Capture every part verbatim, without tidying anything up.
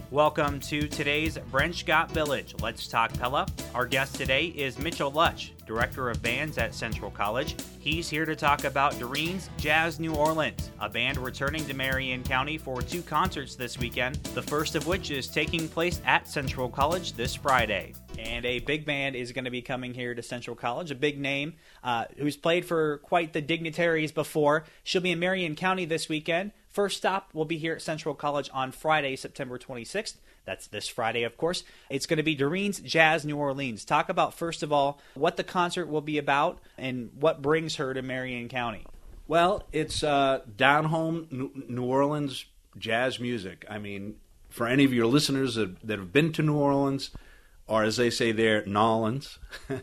Welcome to today's Brentschott Village. Let's talk Pella. Our guest today is Mitchell Lutch, Director of Bands at Central College. He's here to talk about Doreen's Jazz New Orleans, a band returning to Marion County for two concerts this weekend, the first of which is taking place at Central College this Friday. And a big band is going to be coming here to Central College, a big name uh, who's played for quite the dignitaries before. She'll be in Marion County this weekend. First stop will be here at Central College on Friday, September twenty-sixth. That's this Friday, of course. It's going to be Doreen's Jazz New Orleans. Talk about, first of all, what the concert will be about and what brings her to Marion County. Well, it's uh, down-home New Orleans jazz music. I mean, for any of your listeners that, that have been to New Orleans, or as they say there, Nolans,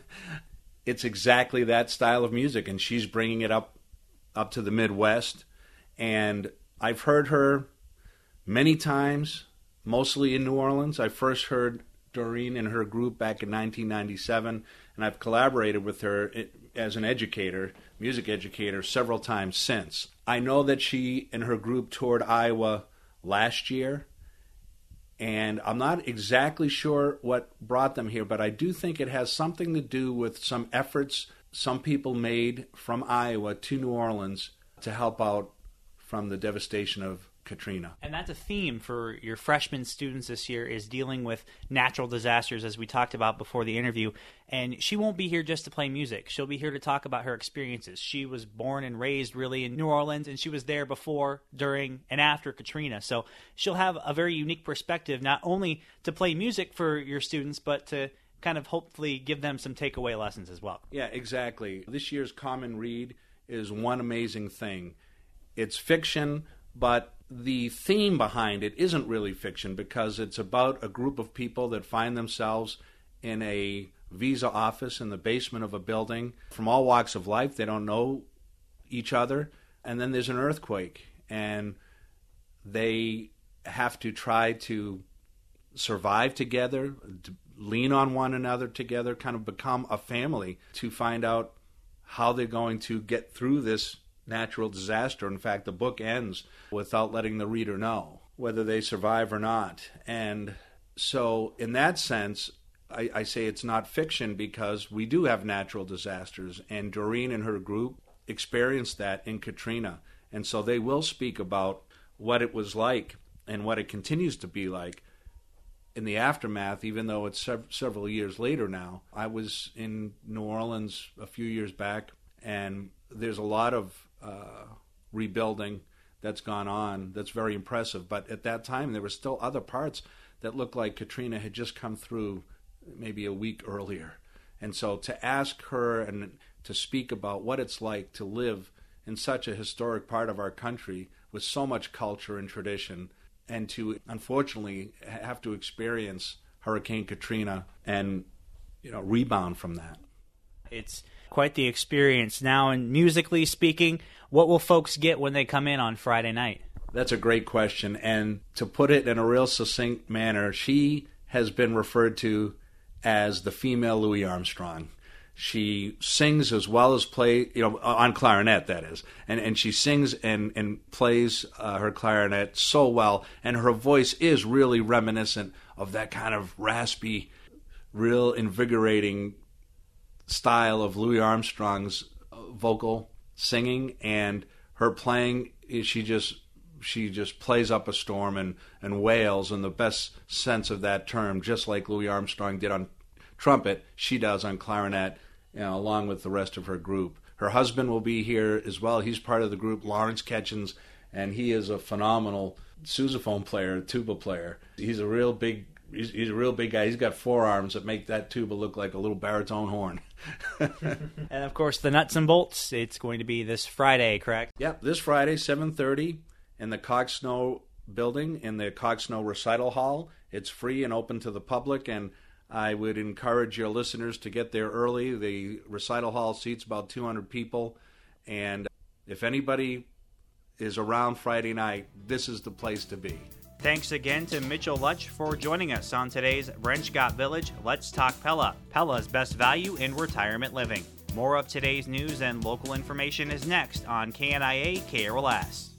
it's exactly that style of music, and she's bringing it up up to the Midwest. And I've heard her many times, mostly in New Orleans. I first heard Doreen and her group back in nineteen ninety-seven, and I've collaborated with her as an educator, music educator, several times since. I know that she and her group toured Iowa last year, and I'm not exactly sure what brought them here, but I do think it has something to do with some efforts some people made from Iowa to New Orleans to help out from the devastation of Katrina. And that's a theme for your freshman students this year, is dealing with natural disasters, as we talked about before the interview. And she won't be here just to play music. She'll be here to talk about her experiences. She was born and raised really in New Orleans, and she was there before, during, and after Katrina. So she'll have a very unique perspective, not only to play music for your students, but to kind of hopefully give them some takeaway lessons as well. Yeah, exactly. This year's Common Read is one amazing thing. It's fiction, but the theme behind it isn't really fiction, because it's about a group of people that find themselves in a visa office in the basement of a building from all walks of life. They don't know each other, and then there's an earthquake, and they have to try to survive together, to lean on one another together, kind of become a family to find out how they're going to get through this natural disaster. In fact, the book ends without letting the reader know whether they survive or not. And so in that sense, I, I say it's not fiction, because we do have natural disasters, and Doreen and her group experienced that in Katrina. And so they will speak about what it was like and what it continues to be like in the aftermath, even though it's sev- several years later now. I was in New Orleans a few years back, and there's a lot of uh, rebuilding that's gone on that's very impressive. But at that time, there were still other parts that looked like Katrina had just come through maybe a week earlier. And so to ask her and to speak about what it's like to live in such a historic part of our country with so much culture and tradition, and to unfortunately have to experience Hurricane Katrina and, you know, rebound from that. It's quite the experience. Now, and musically speaking, what will folks get when they come in on Friday night? That's a great question. And to put it in a real succinct manner, she has been referred to as the female Louis Armstrong. She sings as well as play, you know, on clarinet, that is. And and she sings and, and plays uh, her clarinet so well. And her voice is really reminiscent of that kind of raspy, real invigorating style of Louis Armstrong's vocal singing. And her playing, she just she just plays up a storm and, and wails in the best sense of that term, just like Louis Armstrong did on trumpet, she does on clarinet, you know, along with the rest of her group. Her husband will be here as well. He's part of the group, Lawrence Ketchens, and he is a phenomenal sousaphone player, tuba player. He's a real big he's, he's a real big guy. He's got forearms that make that tuba look like a little baritone horn. And of course, the nuts and bolts, it's going to be this Friday, correct? Yep, this Friday, seven thirty, in the Cox Snow building, in the Cox Snow Recital Hall. It's free and open to the public, and I would encourage your listeners to get there early. The recital hall seats about two hundred people, and if anybody is around Friday night, this is the place to be. Thanks again to Mitchell Lutch for joining us on today's Brentschott Village Let's Talk Pella, Pella's best value in retirement living. More of today's news and local information is next on K N I A K R L S.